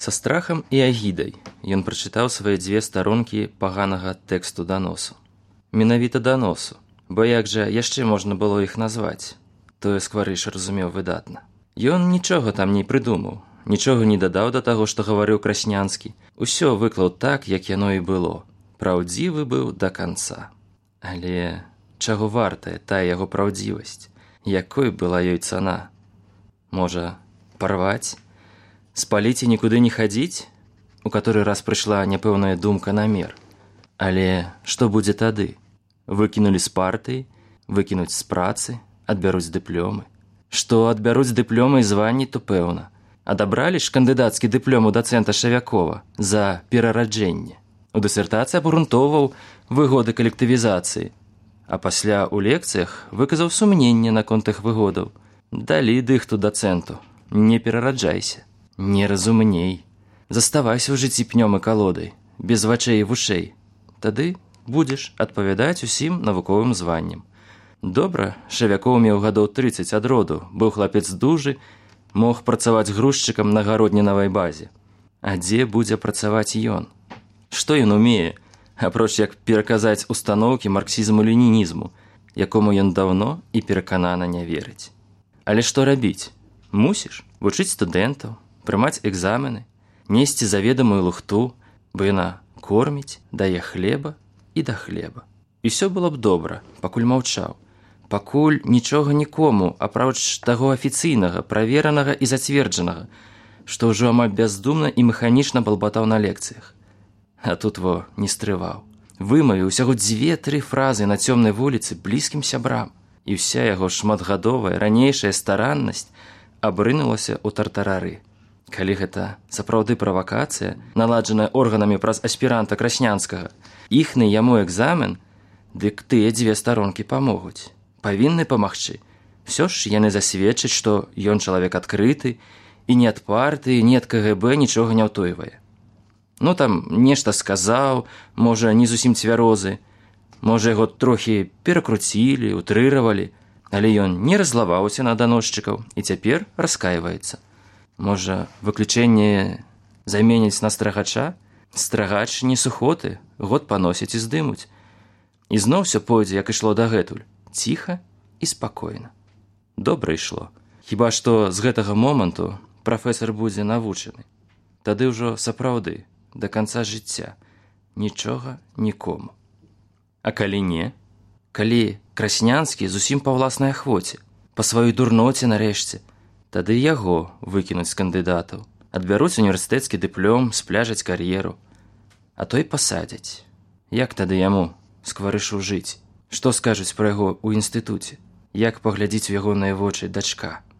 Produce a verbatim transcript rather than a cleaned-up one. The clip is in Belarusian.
Са страхам і агідай ён прачытаў свае дзве старонкі паганага тэксту даносу. Менавіта даносу, бо як жа яшчэ можна было іх назваць? Тое Скварыш разумеў выдатна. Ён нічога там не прыдумаў, нічога не дадаў да таго, што гаварыў Краснянскі. Усё выклаў так, як яно і было. Праўдзівы быў да канца. Але чаго вартая тая яго праўдзівасць? Якой была ёй цана? Можа, парваць? Спаліць і нікуды не хадзіць? У каторы раз прыйшла няпэўная думка на мер. Але што будзе тады? Выкінулі з партыі, выкінуць з працы, адбяруць дыплёмы. Што адбяруць дыплёмы і званні, то пэўна. Адабралі ж кандыдацкі дыплём у дацэнта Шавякова за перараджэнне. У дысертацыі абгрунтоўваў выгоды калектывізацыі, а пасля ў лекцыях выказаў сумненне наконт іх выгодаў. Далі дыхту дацэнту. Не перараджайся, не разумней. Заставайся ў жыцці пнём і калодай, без вачэй і вушэй. Тады будзеш адпавядаць усім навуковым званням. Добра, Шавякоў меў гадоў трыццаць ад роду, быў хлапец дужы, мог працаваць грузчыкам на гароднінавай базе. А дзе будзе працаваць ён? Што ён умее, апроч як пераказаць устаноўкі марксізму-ленінізму, якому ён даўно і пераканана не верыць. Але што рабіць? Мусіш вучыць студэнтаў, прымаць экзамены, несці заведамую лухту, бо яна корміць, дае хлеба і да хлеба. І ўсё было б добра, пакуль маўчаў. Пакуль нічога нікому, апроч таго афіцыйнага, праверанага і зацверджанага, што ўжо амаль бяздумна і механічна балбатаў на лекцыях. А тут во не стрываў. Вымавіў усяго дзве-тры фразы на цёмнай вуліцы блізкім сябрам, і ўся яго шматгадовая ранейшая стараннасць абрынулася ў тартарары. Калі гэта сапраўды правакацыя, наладжаная органамі праз аспіранта Краснянскага, іхны яму экзамен, дык тыя дзве старонкі памогуць. Павінны памагчы. Всё ж яны засведчаць, што ён чалавек адкрыты і ні ад партыі, ні ад ка гэ бэ нічога не ўтойвае. Ну там нешта сказаў, можа, не зусім цвярозы, можа, яго трохі перакруцілі, утрыравалі, але ён не раззлаваўся на даносчыкаў і цяпер раскайваецца. Можа, выключэнне заменяць на страгача? Страгач не сухоты, год паносяць і здымуць. І зноў усё пойдзе, як ішло дагэтуль. Ціха і спакойна. Добра ішло. Хіба што з гэтага моманту прафесар будзе навучаны. Тады ўжо сапраўды, да канца жыцця, нічога нікому. А калі не? Калі Краснянскі зусім па ўласнай ахвоце, па сваёй дурноце нарэшце, тады яго выкінуць з кандыдатаў, адбяруць універсітэцкі дыплём, спляжаць кар'еру. А то і пасадзяць. Як тады яму, Скварышу, жыць? Што скажуць пра яго ў інстытуце? Як паглядзіць у ягоныя вочы дачка?